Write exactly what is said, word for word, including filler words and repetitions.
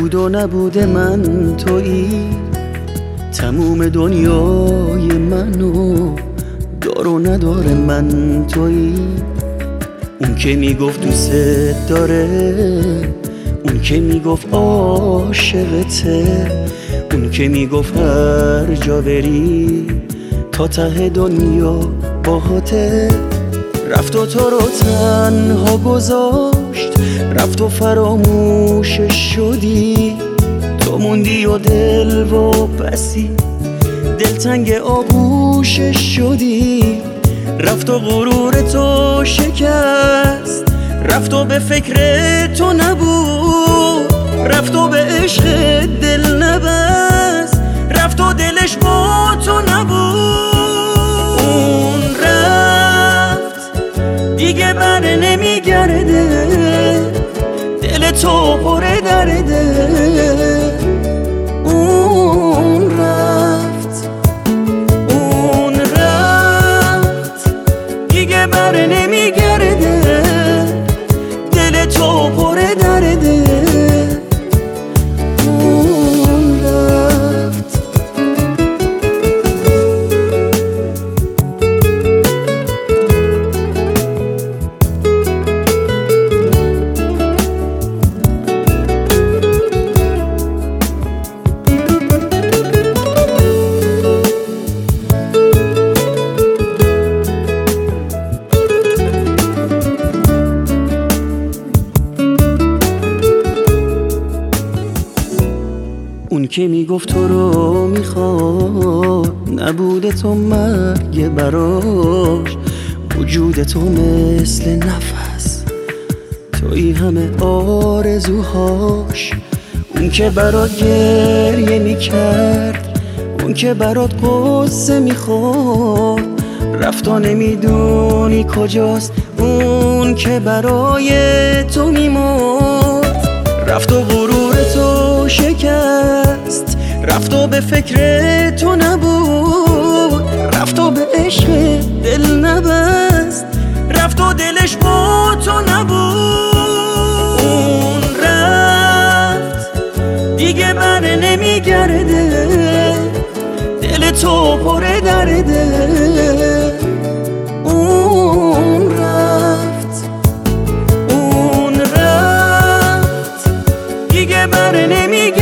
بود و نبوده من تویی، تموم دنیای منو دار و نداره من تویی. اون که میگفت دوست داره، اون که میگفت عاشقته، اون که میگفت هر جا بری تا ته دنیا باهاته. رفت و تو رو تنها گذاشت، رفت و فراموشش شدی. تو موندی و دل و بسی دلتنگ آغوشش شدی. رفت و غرور تو شکست، رفت و به فکر تو نبود، رفت و به عشق دل نبست، رفت و دلش با تو نبود. اون رفت دیگه بر نمیگرده، دل تو پر درده. اون رفت، اون رفت دیگه بر نمیگرده، دل تو پر درده. اون رفت. اون که میگفت تو رو میخواد، نبوده تو مرگ براش. وجود تو مثل نفس، توی همه آرزوهاش. اون که برات گریه میکرد، اون که برات قصه میخورد، رفت و نمیدونی کجاست. اون که برای تو میمرد، رفت و غرور تو شکست، رفت و به فکر تو نبود، رفت و به عشق دل نبست، رفت و دلش با تو نبود. اون رفت دیگه بر نمیگرده، دل تو پر درده. اون رفت، اون رفت دیگه بر نمیگرده،